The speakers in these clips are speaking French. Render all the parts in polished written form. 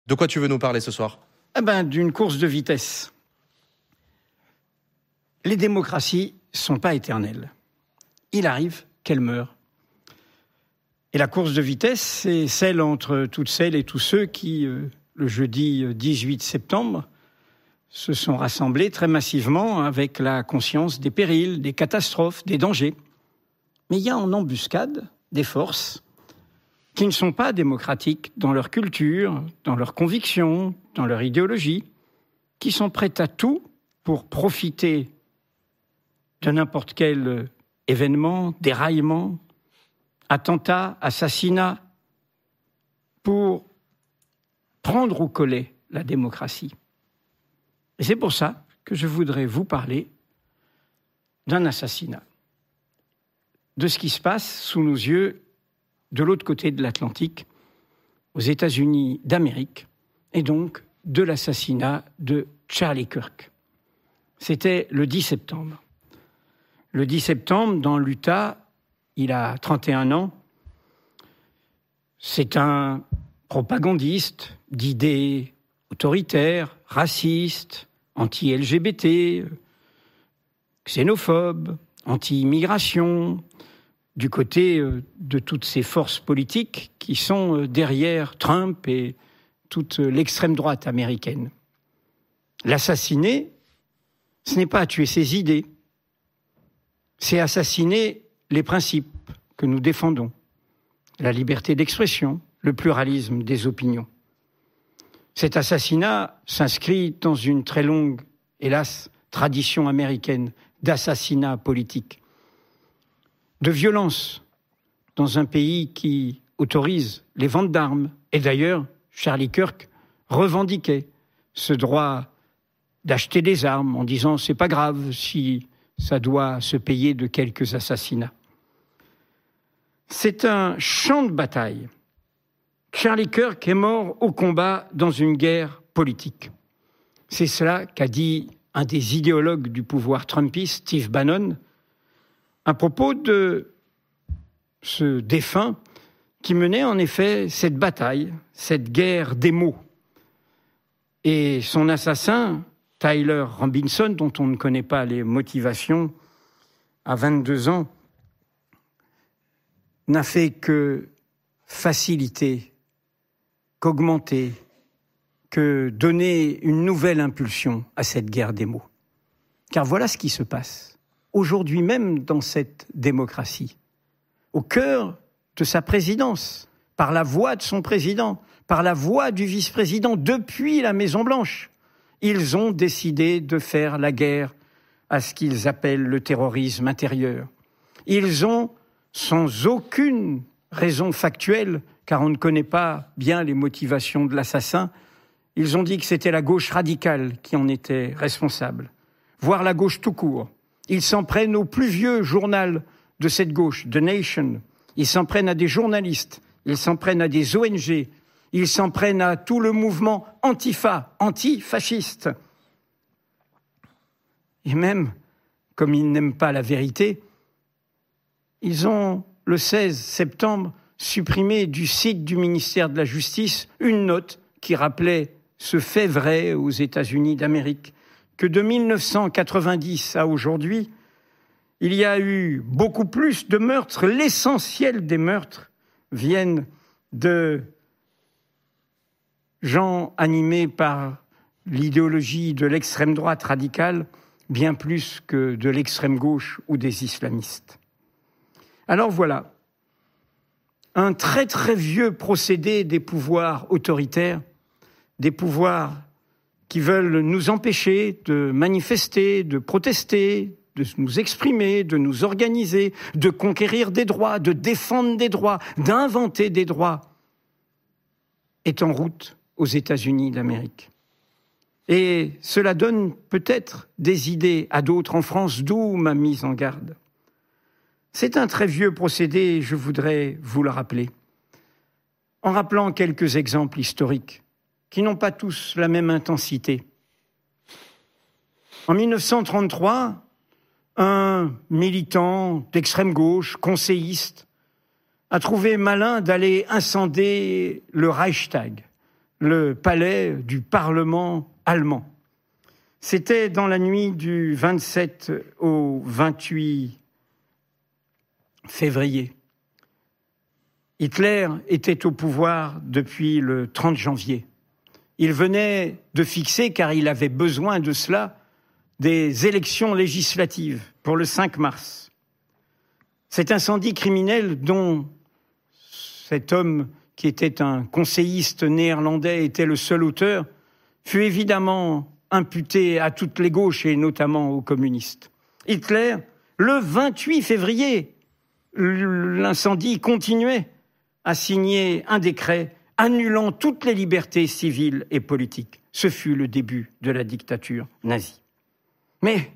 De quoi tu veux nous parler ce soir ? D'une course de vitesse. Les démocraties ne sont pas éternelles. Il arrive qu'elles meurent. Et la course de vitesse, c'est celle entre toutes celles et tous ceux qui, le jeudi 18 septembre, se sont rassemblés très massivement avec la conscience des périls, des catastrophes, des dangers. Mais il y a en embuscade des forces qui ne sont pas démocratiques dans leur culture, dans leurs convictions, dans leur idéologie, qui sont prêtes à tout pour profiter de n'importe quel événement, déraillement, attentat, assassinat, pour prendre au collet la démocratie. Et c'est pour ça que je voudrais vous parler d'un assassinat, de ce qui se passe sous nos yeux de l'autre côté de l'Atlantique, aux États-Unis d'Amérique, et donc de l'assassinat de Charlie Kirk. C'était le 10 septembre. Le 10 septembre, dans l'Utah, il a 31 ans. C'est un propagandiste d'idées autoritaires, racistes, anti-LGBT, xénophobe, anti-immigration, du côté de toutes ces forces politiques qui sont derrière Trump et toute l'extrême droite américaine. L'assassiner, ce n'est pas tuer ses idées, c'est assassiner les principes que nous défendons, la liberté d'expression, le pluralisme des opinions. Cet assassinat s'inscrit dans une très longue, hélas, tradition américaine d'assassinat politique, de violence dans un pays qui autorise les ventes d'armes. Et d'ailleurs, Charlie Kirk revendiquait ce droit d'acheter des armes en disant « c'est pas grave si ça doit se payer de quelques assassinats ». C'est un champ de bataille. Charlie Kirk est mort au combat dans une guerre politique. C'est cela qu'a dit un des idéologues du pouvoir trumpiste, Steve Bannon, à propos de ce défunt qui menait en effet cette bataille, cette guerre des mots. Et son assassin, Tyler Robinson, dont on ne connaît pas les motivations, à 22 ans, n'a fait que faciliter, qu'augmenter, que donner une nouvelle impulsion à cette guerre des mots. Car voilà ce qui se passe aujourd'hui même dans cette démocratie, au cœur de sa présidence, par la voix de son président, par la voix du vice-président, depuis la Maison-Blanche. Ils ont décidé de faire la guerre à ce qu'ils appellent le terrorisme intérieur. Ils ont, sans aucune raison factuelle, car on ne connaît pas bien les motivations de l'assassin, ils ont dit que c'était la gauche radicale qui en était responsable, voire la gauche tout court. Ils s'en prennent au plus vieux journal de cette gauche, The Nation. Ils s'en prennent à des journalistes, ils s'en prennent à des ONG, ils s'en prennent à tout le mouvement Antifa, antifasciste. Et même, comme ils n'aiment pas la vérité, ils ont, le 16 septembre, supprimé du site du ministère de la Justice une note qui rappelait ce fait vrai aux États-Unis d'Amérique, que de 1990 à aujourd'hui, il y a eu beaucoup plus de meurtres. L'essentiel des meurtres viennent de gens animés par l'idéologie de l'extrême droite radicale, bien plus que de l'extrême gauche ou des islamistes. Alors voilà, un très très vieux procédé des pouvoirs autoritaires, des pouvoirs qui veulent nous empêcher de manifester, de protester, de nous exprimer, de nous organiser, de conquérir des droits, de défendre des droits, d'inventer des droits, est en route aux États-Unis d'Amérique. Et cela donne peut-être des idées à d'autres en France, d'où ma mise en garde. C'est un très vieux procédé et je voudrais vous le rappeler, en rappelant quelques exemples historiques qui n'ont pas tous la même intensité. En 1933, un militant d'extrême gauche, conseilliste, a trouvé malin d'aller incendier le Reichstag, le palais du Parlement allemand. C'était dans la nuit du 27 au 28 février. Hitler était au pouvoir depuis le 30 janvier. Il venait de fixer, car il avait besoin de cela, des élections législatives pour le 5 mars. Cet incendie criminel dont cet homme, qui était un conseilliste néerlandais, était le seul auteur, fut évidemment imputé à toutes les gauches et notamment aux communistes. Hitler, le 28 février, l'incendie continuait à signer un décret annulant toutes les libertés civiles et politiques. Ce fut le début de la dictature nazie. Mais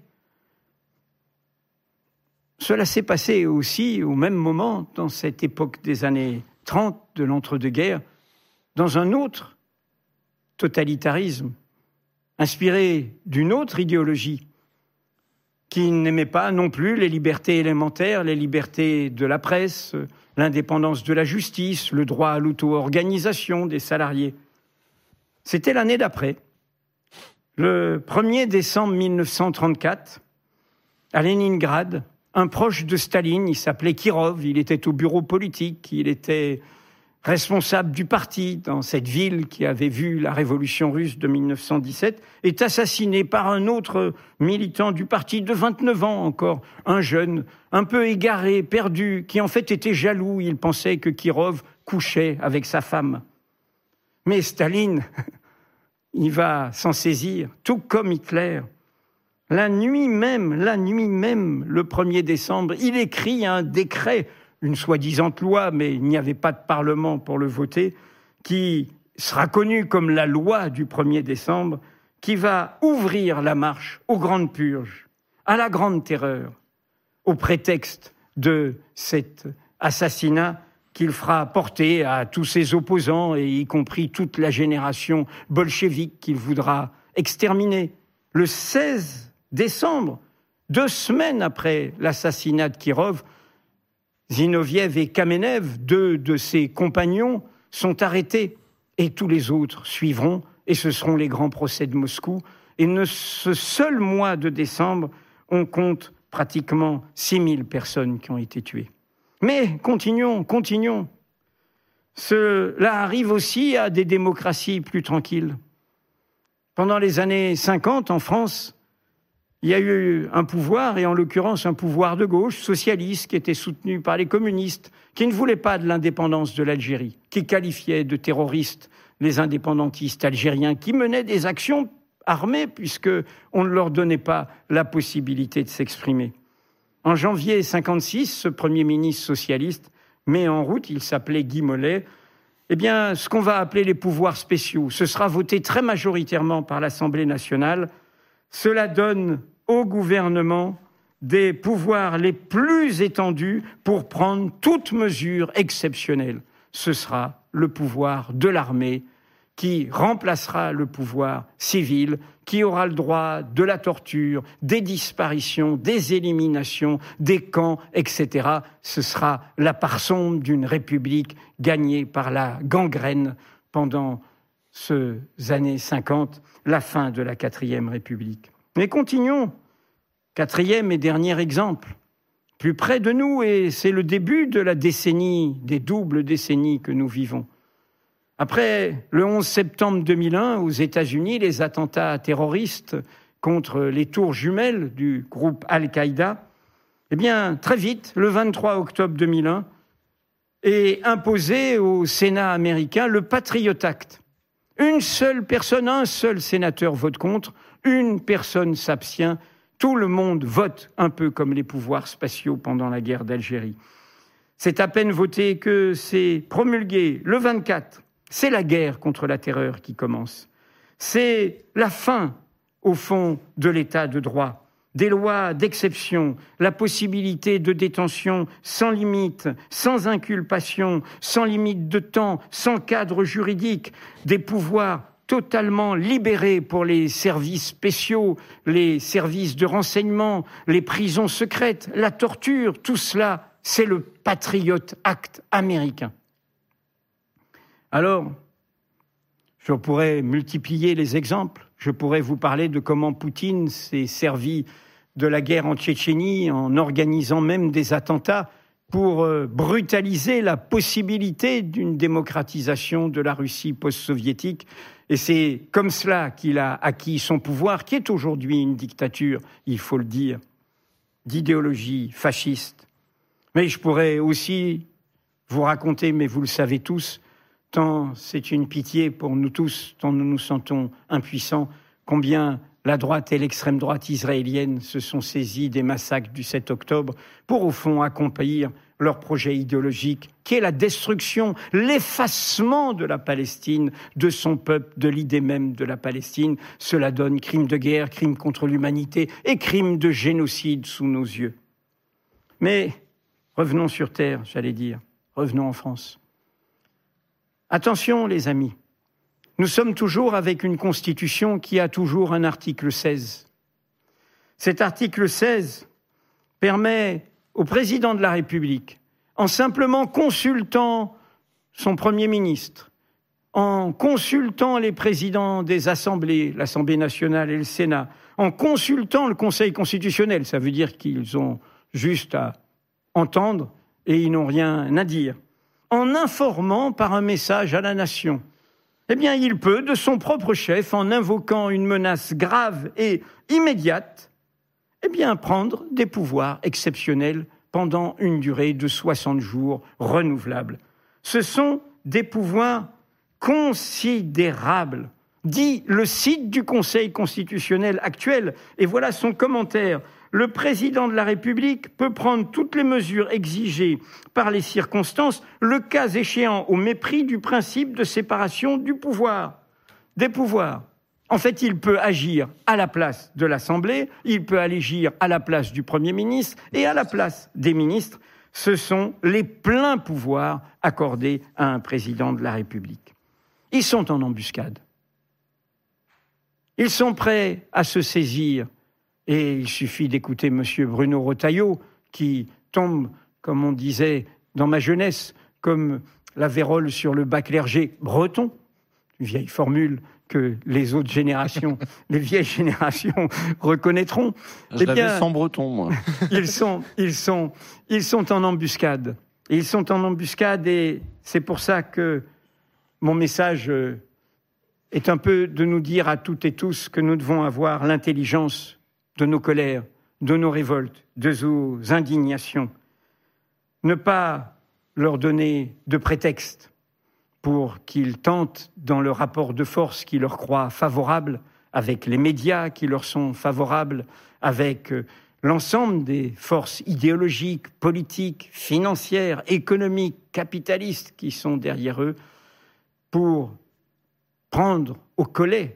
cela s'est passé aussi au même moment, dans cette époque des années 30, de l'entre-deux-guerres, dans un autre totalitarisme, inspiré d'une autre idéologie, qui n'aimait pas non plus les libertés élémentaires, les libertés de la presse, l'indépendance de la justice, le droit à l'auto-organisation des salariés. C'était l'année d'après, le 1er décembre 1934, à Leningrad, un proche de Staline, il s'appelait Kirov, il était au bureau politique, il était responsable du parti dans cette ville qui avait vu la révolution russe de 1917, est assassiné par un autre militant du parti de 29 ans encore, un jeune, un peu égaré, perdu, qui en fait était jaloux, il pensait que Kirov couchait avec sa femme. Mais Staline, il va s'en saisir, tout comme Hitler. La nuit même, le 1er décembre, il écrit un décret, une soi-disant loi, mais il n'y avait pas de parlement pour le voter, qui sera connue comme la loi du 1er décembre, qui va ouvrir la marche aux grandes purges, à la grande terreur, au prétexte de cet assassinat qu'il fera porter à tous ses opposants, et y compris toute la génération bolchevique qu'il voudra exterminer. Le 16 décembre, 2 semaines après l'assassinat de Kirov, Zinoviev et Kamenev, 2 de ses compagnons, sont arrêtés et tous les autres suivront et ce seront les grands procès de Moscou. Et ce seul mois de décembre, on compte pratiquement 6000 personnes qui ont été tuées. Mais continuons. Cela arrive aussi à des démocraties plus tranquilles. Pendant les années 50, en France, il y a eu un pouvoir, et en l'occurrence un pouvoir de gauche, socialiste, qui était soutenu par les communistes, qui ne voulait pas de l'indépendance de l'Algérie, qui qualifiait de terroristes les indépendantistes algériens, qui menaient des actions armées, puisqu'on ne leur donnait pas la possibilité de s'exprimer. En janvier 1956, ce Premier ministre socialiste met en route, il s'appelait Guy Mollet, ce qu'on va appeler les pouvoirs spéciaux. Ce sera voté très majoritairement par l'Assemblée nationale. Cela donne au gouvernement des pouvoirs les plus étendus pour prendre toute mesure exceptionnelle. Ce sera le pouvoir de l'armée qui remplacera le pouvoir civil, qui aura le droit de la torture, des disparitions, des éliminations, des camps, etc. Ce sera la part sombre d'une république gagnée par la gangrène pendant ces années 50, la fin de la 4e République. Mais continuons. 4e et dernier exemple. Plus près de nous, et c'est le début de la décennie, des doubles décennies que nous vivons. Après le 11 septembre 2001, aux États-Unis, les attentats terroristes contre les tours jumelles du groupe Al-Qaïda, très vite, le 23 octobre 2001, est imposé au Sénat américain le Patriot Act. Une seule personne, un seul sénateur vote contre, une personne s'abstient, tout le monde vote un peu comme les pouvoirs spatiaux pendant la guerre d'Algérie. C'est à peine voté que c'est promulgué le 24. C'est la guerre contre la terreur qui commence. C'est la fin, au fond, de l'état de droit. Des lois d'exception, la possibilité de détention sans limite, sans inculpation, sans limite de temps, sans cadre juridique, des pouvoirs totalement libérés pour les services spéciaux, les services de renseignement, les prisons secrètes, la torture, tout cela, c'est le Patriot Act américain. Alors, Je pourrais multiplier les exemples. Je pourrais vous parler de comment Poutine s'est servi de la guerre en Tchétchénie en organisant même des attentats pour brutaliser la possibilité d'une démocratisation de la Russie post-soviétique. Et c'est comme cela qu'il a acquis son pouvoir, qui est aujourd'hui une dictature, il faut le dire, d'idéologie fasciste. Mais je pourrais aussi vous raconter, mais vous le savez tous, tant c'est une pitié pour nous tous, tant nous nous sentons impuissants, combien la droite et l'extrême droite israélienne se sont saisis des massacres du 7 octobre pour, au fond, accomplir leur projet idéologique, qui est la destruction, l'effacement de la Palestine, de son peuple, de l'idée même de la Palestine. Cela donne crime de guerre, crime contre l'humanité et crime de génocide sous nos yeux. Mais revenons sur terre, j'allais dire, revenons en France. Attention, les amis. Nous sommes toujours avec une constitution qui a toujours un article 16. Cet article 16 permet au président de la République, en simplement consultant son Premier ministre, en consultant les présidents des assemblées, l'Assemblée nationale et le Sénat, en consultant le Conseil constitutionnel, ça veut dire qu'ils ont juste à entendre et ils n'ont rien à dire, en informant par un message à la nation, eh bien, il peut, de son propre chef, en invoquant une menace grave et immédiate, eh bien, prendre des pouvoirs exceptionnels pendant une durée de 60 jours renouvelables. Ce sont des pouvoirs considérables, dit le site du Conseil constitutionnel actuel. Et voilà son commentaire. Le président de la République peut prendre toutes les mesures exigées par les circonstances, le cas échéant au mépris du principe de séparation du pouvoir, des pouvoirs. En fait, il peut agir à la place de l'Assemblée, il peut agir à la place du Premier ministre et à la place des ministres. Ce sont les pleins pouvoirs accordés à un président de la République. Ils sont en embuscade. Ils sont prêts à se saisir. Et il suffit d'écouter M. Bruno Retailleau, qui tombe, comme on disait dans ma jeunesse, comme la vérole sur le bac clergé breton, une vieille formule que les autres générations, les vieilles générations reconnaîtront. Je l'avais sans breton, moi. Ils sont en embuscade. Ils sont en embuscade et c'est pour ça que mon message est un peu de nous dire à toutes et tous que nous devons avoir l'intelligence de nos colères, de nos révoltes, de nos indignations. Ne pas leur donner de prétexte pour qu'ils tentent, dans le rapport de force qui leur croit favorable, avec les médias qui leur sont favorables, avec l'ensemble des forces idéologiques, politiques, financières, économiques, capitalistes qui sont derrière eux, pour prendre au collet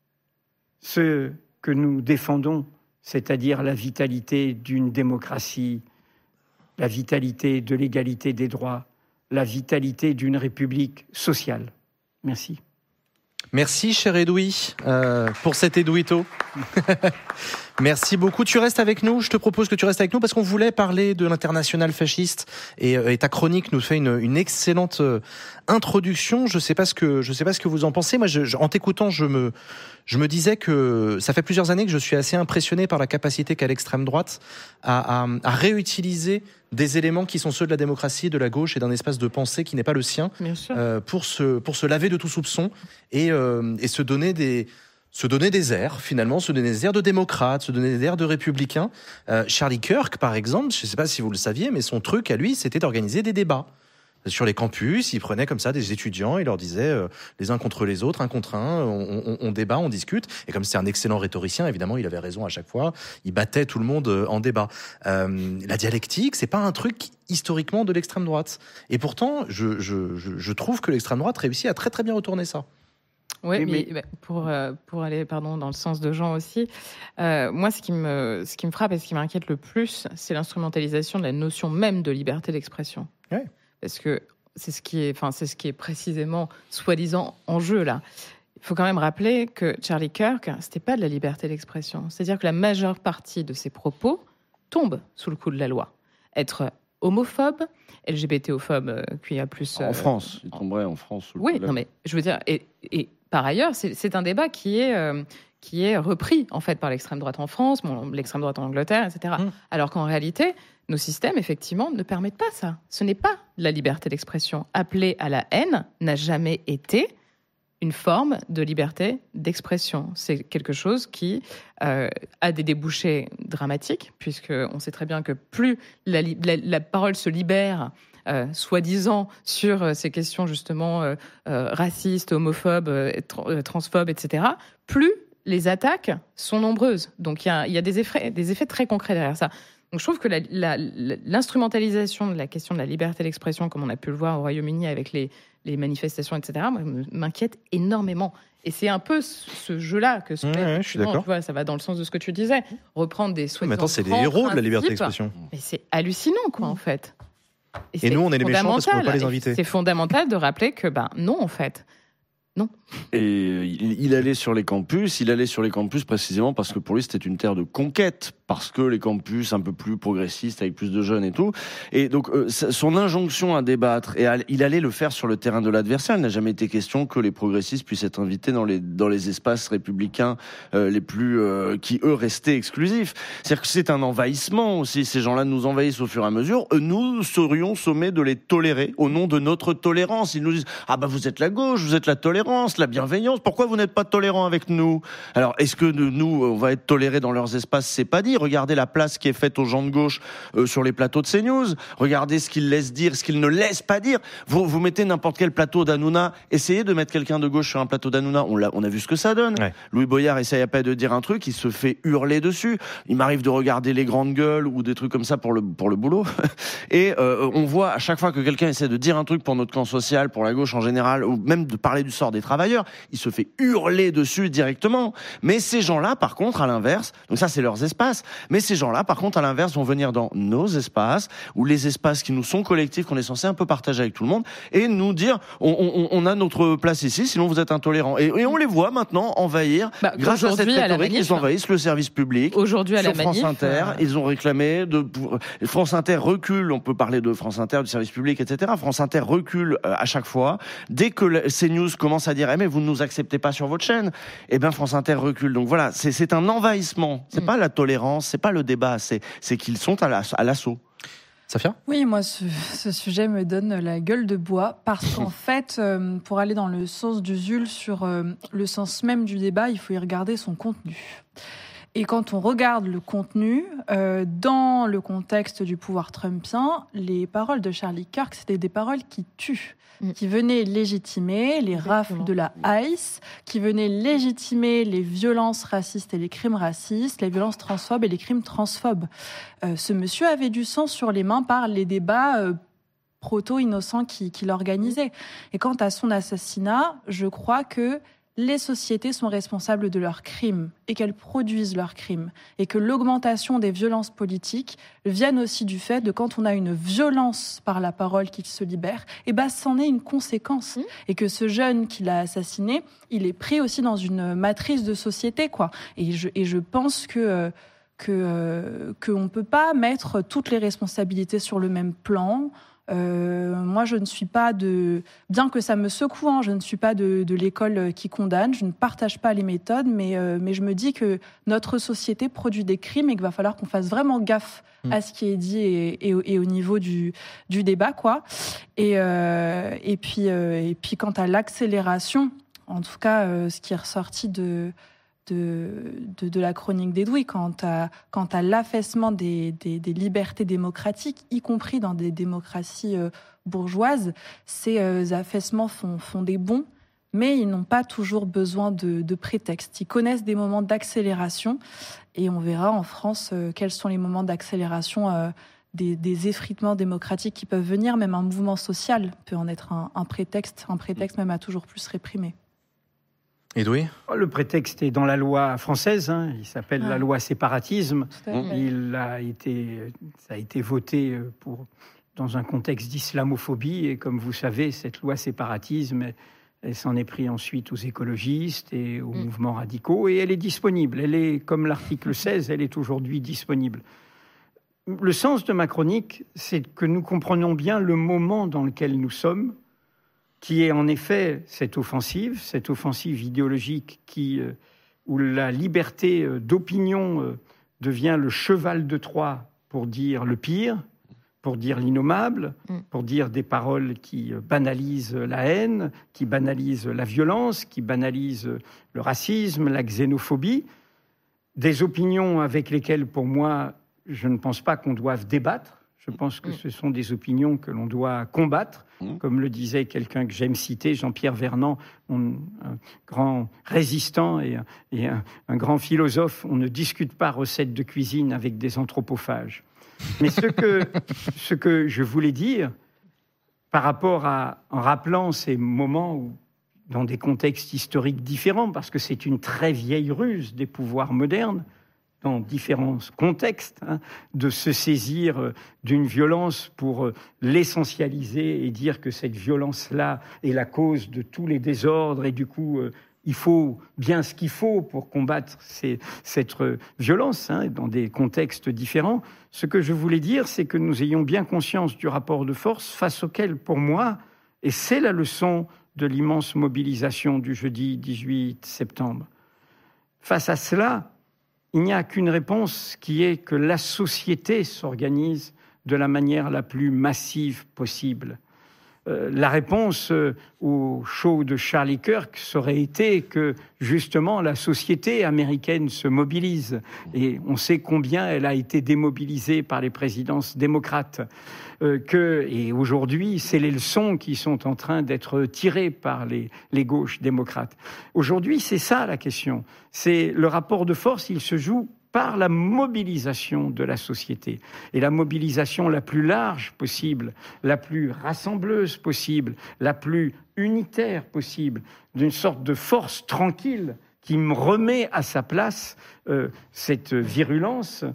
ce que nous défendons, c'est-à-dire la vitalité d'une démocratie, la vitalité de l'égalité des droits, la vitalité d'une république sociale. Merci. Merci, cher Edoui, pour cet Edouito. Merci beaucoup. Tu restes avec nous. Je te propose que tu restes avec nous parce qu'on voulait parler de l'international fasciste et ta chronique nous fait une excellente introduction. Je sais pas ce que vous en pensez. Moi, en t'écoutant, je me disais que ça fait plusieurs années que je suis assez impressionné par la capacité qu'a l'extrême droite à réutiliser des éléments qui sont ceux de la démocratie, de la gauche et d'un espace de pensée qui n'est pas le sien, pour se laver de tout soupçon et se donner des airs, finalement, se donner des airs de démocrate, se donner des airs de républicain. Charlie Kirk, par exemple, je ne sais pas si vous le saviez, mais son truc à lui, c'était d'organiser des débats. Sur les campus, il prenait comme ça des étudiants, il leur disait les uns contre les autres, un contre un, on débat, on discute. Et comme c'est un excellent rhétoricien, évidemment, il avait raison à chaque fois. Il battait tout le monde en débat. La dialectique, c'est pas un truc historiquement de l'extrême droite. Et pourtant, je trouve que l'extrême droite réussit à très très bien retourner ça. Oui, mais pour aller dans le sens de Jean aussi, moi ce qui me frappe et ce qui m'inquiète le plus, c'est l'instrumentalisation de la notion même de liberté d'expression. Ouais. Parce que c'est ce qui est précisément soi-disant en jeu là. Il faut quand même rappeler que Charlie Kirk, c'était pas de la liberté d'expression. C'est-à-dire que la majeure partie de ses propos tombe sous le coup de la loi. Être homophobes, LGBTophobes, QIA+. En France, il tomberait en France. Oui, non mais je veux dire, et par ailleurs, c'est un débat qui est repris en fait par l'extrême droite en France, l'extrême droite en Angleterre, etc. Alors qu'en réalité, nos systèmes, effectivement, ne permettent pas ça. Ce n'est pas la liberté d'expression. Appeler à la haine n'a jamais été une forme de liberté d'expression. C'est quelque chose qui a des débouchés dramatiques, puisqu'on sait très bien que plus la parole se libère, soi-disant, sur ces questions justement racistes, homophobes, transphobes, etc., plus les attaques sont nombreuses. Donc il y a des effets très concrets derrière ça. Donc je trouve que l'instrumentalisation de la question de la liberté d'expression, comme on a pu le voir au Royaume-Uni avec les manifestations, etc., m'inquiète énormément. Et c'est un peu ce jeu-là que je suis d'accord. Tu vois, ça va dans le sens de ce que tu disais. Reprendre des soi-disant Maintenant, c'est des héros de la liberté d'expression. Mais c'est hallucinant, quoi, en fait. Et nous, on est les méchants parce qu'on ne peut pas les inviter. C'est fondamental de rappeler que, non, en fait. Non. Et il allait sur les campus précisément parce que pour lui c'était une terre de conquête, parce que les campus un peu plus progressistes avec plus de jeunes et tout. Et donc son injonction à débattre, et il allait le faire sur le terrain de l'adversaire. Il n'a jamais été question que les progressistes puissent être invités dans les espaces républicains les plus qui eux restaient exclusifs. C'est-à-dire que c'est un envahissement aussi. Ces gens-là nous envahissent au fur et à mesure. Nous serions sommés de les tolérer au nom de notre tolérance. Ils nous disent vous êtes la gauche, vous êtes la tolérance, la bienveillance, pourquoi vous n'êtes pas tolérants avec nous? Alors, est-ce que nous, on va être tolérés dans leurs espaces? C'est pas dit. Regardez la place qui est faite aux gens de gauche sur les plateaux de CNews. Regardez ce qu'ils laissent dire, ce qu'ils ne laissent pas dire. Vous mettez n'importe quel plateau d'Hanouna, essayez de mettre quelqu'un de gauche sur un plateau d'Hanouna, on a vu ce que ça donne. Ouais. Louis Boyard essaye à peine de dire un truc, il se fait hurler dessus. Il m'arrive de regarder les grandes gueules ou des trucs comme ça pour le boulot. Et on voit à chaque fois que quelqu'un essaie de dire un truc pour notre camp social, pour la gauche en général, ou même de parler du sort des travailleurs, il se fait hurler dessus directement. Mais ces gens-là, par contre, à l'inverse, donc ça c'est leurs espaces, mais ces gens-là, par contre, à l'inverse, vont venir dans nos espaces, ou les espaces qui nous sont collectifs, qu'on est censé un peu partager avec tout le monde, et nous dire, on a notre place ici, sinon vous êtes intolérants. Et on les voit maintenant envahir, grâce à cette rhétorique, ils envahissent le service public. Aujourd'hui, à la manif, France Inter, ils ont réclamé France Inter recule, on peut parler de France Inter, du service public, etc. France Inter recule à chaque fois. Dès que CNews commence à dire mais vous ne nous acceptez pas sur votre chaîne, France Inter recule. Donc voilà, c'est un envahissement. C'est pas la tolérance, c'est pas le débat, c'est qu'ils sont à l'assaut. Safia ? Oui, moi, ce sujet me donne la gueule de bois parce qu'en fait, pour aller dans le sens du ZUL sur le sens même du débat, il faut y regarder son contenu. Et quand on regarde le contenu, dans le contexte du pouvoir trumpien, les paroles de Charlie Kirk, c'était des paroles qui tuent, qui venaient légitimer les rafles de la ICE, qui venaient légitimer les violences racistes et les crimes racistes, les violences transphobes et les crimes transphobes. Ce monsieur avait du sang sur les mains par les débats proto-innocents qu'il organisait. Et quant à son assassinat, je crois que les sociétés sont responsables de leurs crimes et qu'elles produisent leurs crimes. Et que l'augmentation des violences politiques vienne aussi du fait de quand on a une violence par la parole qui se libère, c'en est une conséquence. Et que ce jeune qui l'a assassiné, il est pris aussi dans une matrice de société, quoi. Et je pense qu'on ne peut pas mettre toutes les responsabilités sur le même plan. Moi, je ne suis pas bien que ça me secoue, je ne suis pas de l'école qui condamne, je ne partage pas les méthodes, mais je me dis que notre société produit des crimes et qu'il va falloir qu'on fasse vraiment gaffe à ce qui est dit et au niveau du débat, quoi. Et puis quant à l'accélération, en tout cas, ce qui est ressorti de la chronique d'Edoui, quant à l'affaissement des libertés démocratiques, y compris dans des démocraties bourgeoises, ces affaissements font des bons, mais ils n'ont pas toujours besoin de prétexte. Ils connaissent des moments d'accélération, et on verra en France quels sont les moments d'accélération des effritements démocratiques qui peuvent venir. Même un mouvement social peut en être un prétexte même à toujours plus réprimer. Edoui ? Le prétexte est dans la loi française, il s'appelle la loi séparatisme. Ça a été voté dans un contexte d'islamophobie, et comme vous savez, cette loi séparatisme, elle s'en est pris ensuite aux écologistes et aux mouvements radicaux, et elle est disponible. Elle est, comme l'article 16, elle est aujourd'hui disponible. le sens de ma chronique, c'est que nous comprenons bien le moment dans lequel nous sommes, qui est en effet cette offensive idéologique où la liberté d'opinion devient le cheval de Troie pour dire le pire, pour dire l'innommable, pour dire des paroles qui banalisent la haine, qui banalisent la violence, qui banalisent le racisme, la xénophobie. Des opinions avec lesquelles, pour moi, je ne pense pas qu'on doive débattre. Je pense que ce sont des opinions que l'on doit combattre. Comme le disait quelqu'un que j'aime citer, Jean-Pierre Vernant, un grand résistant et un grand philosophe. On ne discute pas recettes de cuisine avec des anthropophages. Mais ce que je voulais dire, par rapport en rappelant ces moments où, dans des contextes historiques différents, parce que c'est une très vieille ruse des pouvoirs modernes, dans différents contextes, de se saisir d'une violence pour l'essentialiser et dire que cette violence-là est la cause de tous les désordres et du coup, il faut bien ce qu'il faut pour combattre cette violence dans des contextes différents. Ce que je voulais dire, c'est que nous ayons bien conscience du rapport de force face auquel, pour moi, et c'est la leçon de l'immense mobilisation du jeudi 18 septembre, face à cela, il n'y a qu'une réponse qui est que la société s'organise de la manière la plus massive possible. La réponse au show de Charlie Kirk serait été que, justement, la société américaine se mobilise. Et on sait combien elle a été démobilisée par les présidences démocrates. Et aujourd'hui, c'est les leçons qui sont en train d'être tirées par les gauches démocrates. Aujourd'hui, c'est ça la question. C'est le rapport de force, il se joue par la mobilisation de la société. Et la mobilisation la plus large possible, la plus rassembleuse possible, la plus unitaire possible, d'une sorte de force tranquille qui me remet à sa place cette virulence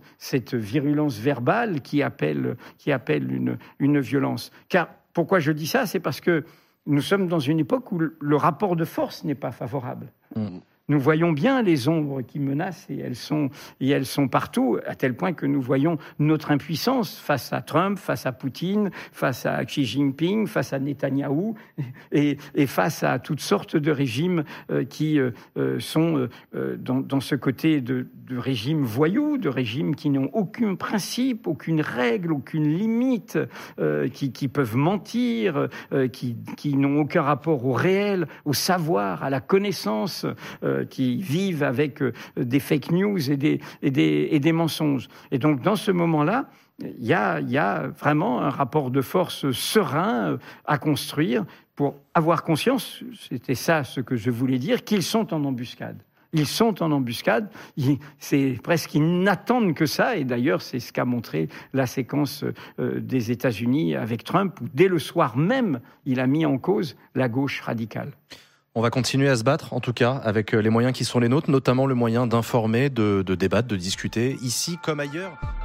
verbale qui appelle une violence. Car pourquoi je dis ça ? C'est parce que nous sommes dans une époque où le rapport de force n'est pas favorable. Nous voyons bien les ombres qui menacent et elles sont partout, à tel point que nous voyons notre impuissance face à Trump, face à Poutine, face à Xi Jinping, face à Netanyahou et face à toutes sortes de régimes qui sont dans ce côté de régimes voyous, de régimes qui n'ont aucun principe, aucune règle, aucune limite, qui peuvent mentir, qui n'ont aucun rapport au réel, au savoir, à la connaissance, qui vivent avec des fake news et des mensonges. Et donc, dans ce moment-là, il y a vraiment un rapport de force serein à construire pour avoir conscience, c'était ça ce que je voulais dire, qu'ils sont en embuscade. Ils sont en embuscade, c'est presque ils n'attendent que ça, et d'ailleurs c'est ce qu'a montré la séquence des États-Unis avec Trump, où dès le soir même, il a mis en cause la gauche radicale. On va continuer à se battre, en tout cas, avec les moyens qui sont les nôtres, notamment le moyen d'informer, de débattre, de discuter, ici comme ailleurs.